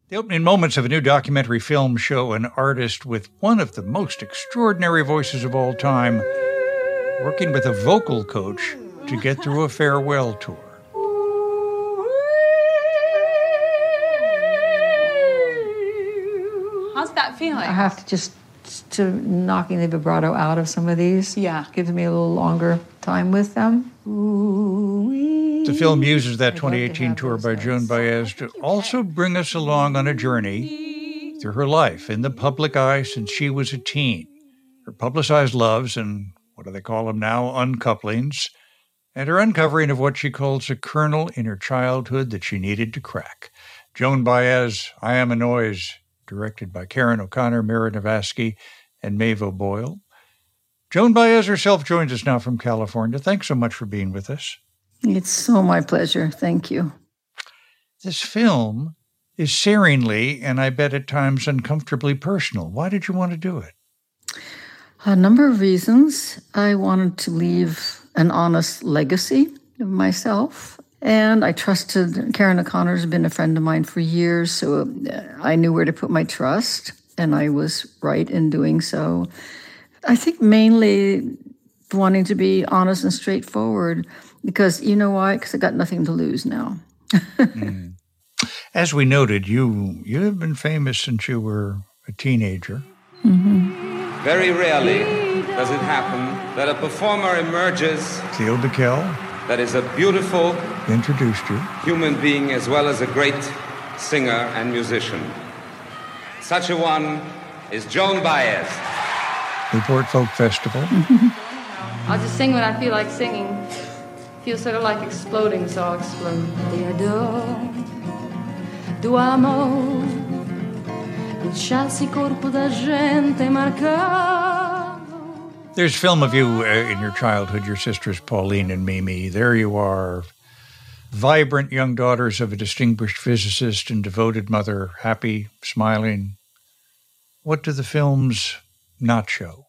The opening moments of a new documentary film show an artist with one of the most extraordinary voices of all time working with a vocal coach to get through a farewell tour. How's that feeling? I have to just to knocking the vibrato out of some of these. Yeah. Gives me a little longer time with them. The film uses that 2018 tour by Joan Baez to also bring us along on a journey through her life in the public eye since she was a teen. Her publicized loves and, what do they call them now, uncouplings, and her uncovering of what she calls a kernel in her childhood that she needed to crack. Joan Baez, I Am a Noise, directed by Karen O'Connor, Mira Navasky, and Maeve O'Boyle. Joan Baez herself joins us now from California. Thanks so much for being with us. It's so my pleasure. Thank you. This film is searingly, and I bet at times uncomfortably personal. Why did you want to do it? A number of reasons. I wanted to leave an honest legacy of myself. And I trusted, Karen O'Connor's been a friend of mine for years, so I knew where to put my trust, and I was right in doing so. I think mainly wanting to be honest and straightforward, because you know why? Because I got nothing to lose now. As we noted, you have been famous since you were a teenager. Mm-hmm. Very rarely does it happen that a performer emerges Theo Bickel that is a beautiful introduced you. Human being as well as a great singer and musician. Such a one is Joan Baez. Newport Folk Festival. I'll just sing when I feel like singing. Feel sort of like exploding, so I'll explode. Ti adoro, tu amo, lasciassi corpo da gente marcado. There's film of you in your childhood, your sisters Pauline and Mimi. There you are, vibrant young daughters of a distinguished physicist and devoted mother, happy, smiling. What do the films not show?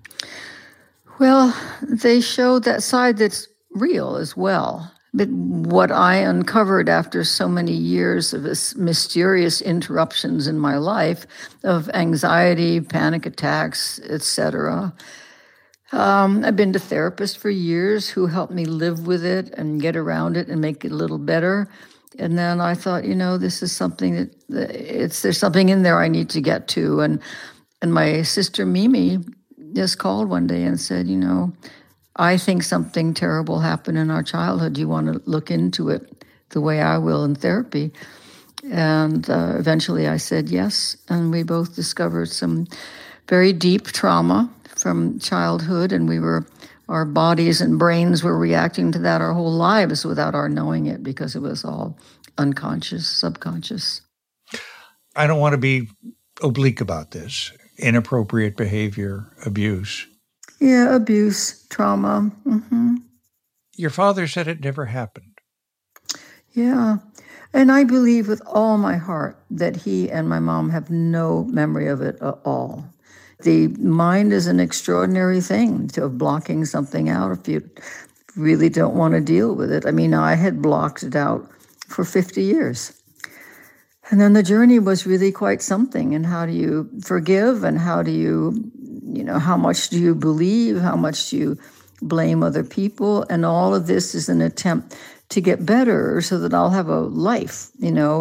Well, they show that side that's real as well. But what I uncovered after so many years of this mysterious interruptions in my life of anxiety, panic attacks, etc. I've been to therapists for years who helped me live with it and get around it and make it a little better. And then I thought, this is something there's something in there I need to get to. And my sister Mimi just called one day and said, I think something terrible happened in our childhood. Do you want to look into it the way I will in therapy? And eventually I said yes. And we both discovered some very deep trauma from childhood. And our bodies and brains were reacting to that our whole lives without our knowing it, because it was all unconscious, subconscious. I don't want to be oblique about this. Inappropriate behavior, abuse. Yeah, abuse, trauma. Mm-hmm. Your father said it never happened. Yeah. And I believe with all my heart that he and my mom have no memory of it at all. The mind is an extraordinary thing to blocking something out if you really don't want to deal with it. I mean, I had blocked it out for 50 years. And then the journey was really quite something. And how do you forgive? And how do you, how much do you believe? How much do you blame other people? And all of this is an attempt to get better so that I'll have a life,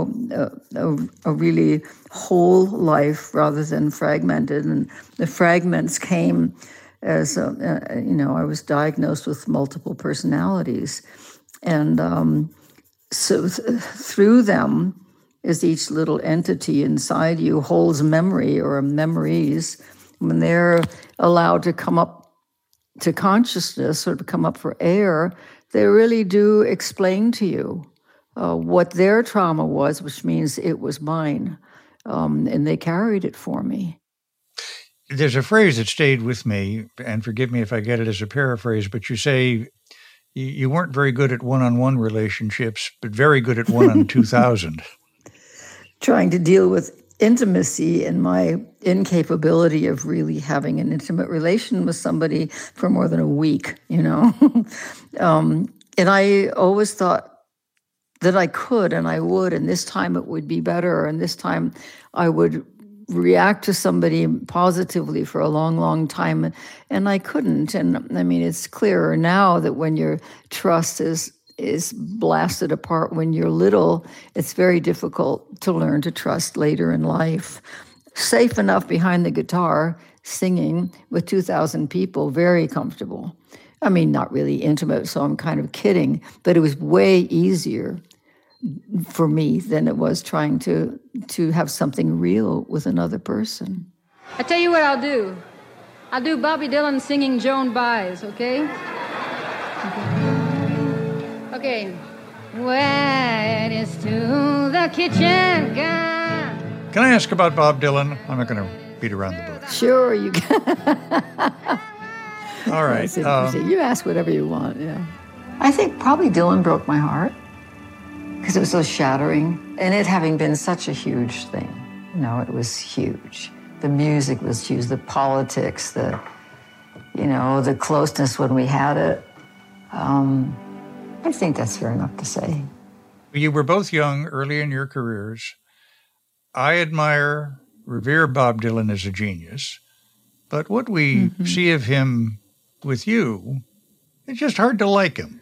a really whole life rather than fragmented. And the fragments came as, I was diagnosed with multiple personalities. And so through them, as each little entity inside you holds memory or memories, when they're allowed to come up to consciousness or to come up for air, they really do explain to you what their trauma was, which means it was mine, and they carried it for me. There's a phrase that stayed with me, and forgive me if I get it as a paraphrase, but you say you weren't very good at one-on-one relationships, but very good at one-on-2,000. Trying to deal with intimacy and my incapability of really having an intimate relation with somebody for more than a week, And I always thought that I could and I would, and this time it would be better, and this time I would react to somebody positively for a long, long time, and I couldn't. And I mean, it's clearer now that when your trust is blasted apart when you're little, it's very difficult to learn to trust later in life. Safe enough behind the guitar, singing with 2,000 people, very comfortable. I mean, not really intimate, so I'm kind of kidding, but it was way easier for me than it was trying to have something real with another person. I tell you what I'll do. I'll do Bobby Dylan singing Joan Baez, okay? Okay. When it's to the kitchen gun. Can I ask about Bob Dylan? I'm not going to beat around the bush. Sure, you can. All right. You ask whatever you want, yeah. I think probably Dylan broke my heart because it was so shattering. And it having been such a huge thing. You know, it was huge. The music was huge, the politics, the closeness when we had it. I think that's fair enough to say. You were both young early in your careers. I revere Bob Dylan as a genius. But what we see of him with you, it's just hard to like him.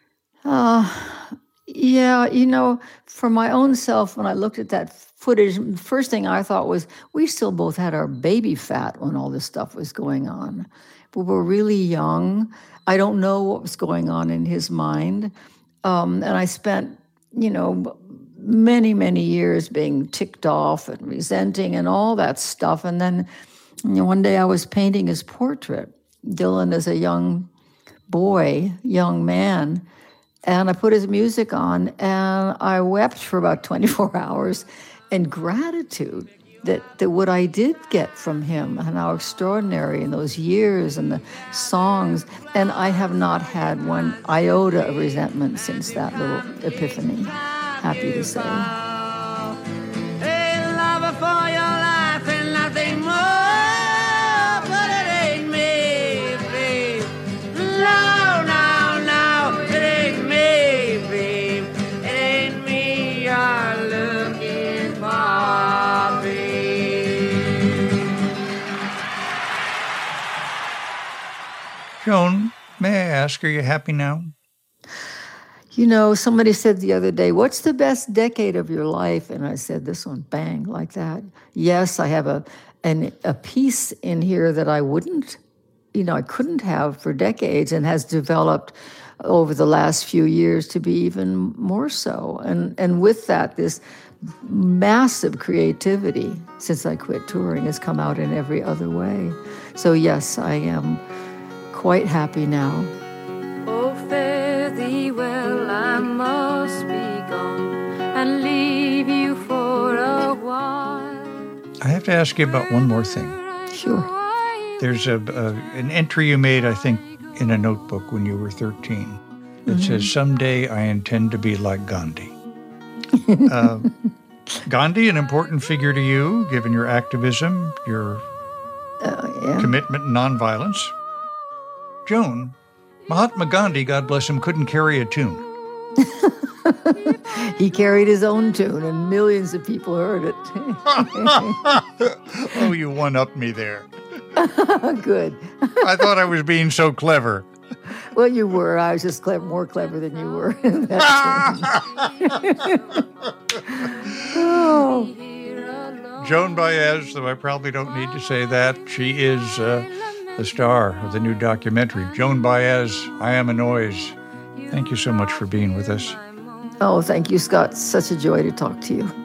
Yeah, for my own self, when I looked at that footage, the first thing I thought was, we still both had our baby fat when all this stuff was going on. But we're really young. I don't know what was going on in his mind. And I spent, many, many years being ticked off and resenting and all that stuff. And then one day I was painting his portrait, Dylan as a young man, and I put his music on, and I wept for about 24 hours in gratitude that what I did get from him and how extraordinary in those years and the songs. And I have not had one iota of resentment since that little epiphany, happy to say. Hey, lover, for your life and nothing more, but it ain't me, babe. No, it ain't me, babe. It ain't me you're looking for, babe. Joan, may I ask, are you happy now? Somebody said the other day, what's the best decade of your life? And I said, this one, bang, like that. Yes, I have a piece in here that I couldn't have for decades and has developed over the last few years to be even more so. And with that, this massive creativity since I quit touring has come out in every other way. So yes, I am quite happy now. Oh, fare thee well, I must be gone and leave you for a while. I have to ask you about one more thing. Sure. There's an entry you made, I think, in a notebook when you were 13. It says, someday I intend to be like Gandhi. Gandhi, an important figure to you, given your activism, your commitment and nonviolence. Joan, Mahatma Gandhi, God bless him, couldn't carry a tune. He carried his own tune, and millions of people heard it. Oh, you one-upped me there. Good. I thought I was being so clever. Well, you were. I was just more clever than you were. Oh. Joan Baez, though I probably don't need to say that, she is the star of the new documentary, Joan Baez, I Am a Noise. Thank you so much for being with us. Oh, thank you, Scott. Such a joy to talk to you.